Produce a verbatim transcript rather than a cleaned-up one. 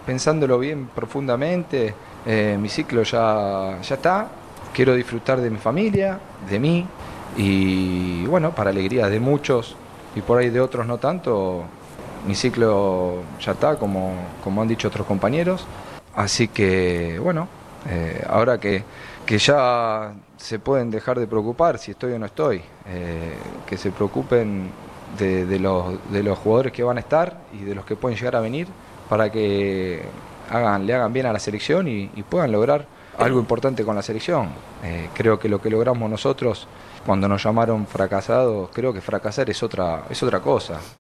pensándolo bien profundamente, eh, mi ciclo ya, ya está. Quiero disfrutar de mi familia, de mí y bueno, para alegría de muchos y por ahí de otros no tanto, mi ciclo ya está, como, como han dicho otros compañeros. Así que bueno, eh, ahora que, que ya se pueden dejar de preocupar si estoy o no estoy, eh, que se preocupen de, de, los, de los jugadores que van a estar y de los que pueden llegar a venir para que hagan, le hagan bien a la selección y, y puedan lograr algo importante con la selección. Eh, creo que lo que logramos nosotros cuando nos llamaron fracasados, creo que fracasar es otra, es otra cosa.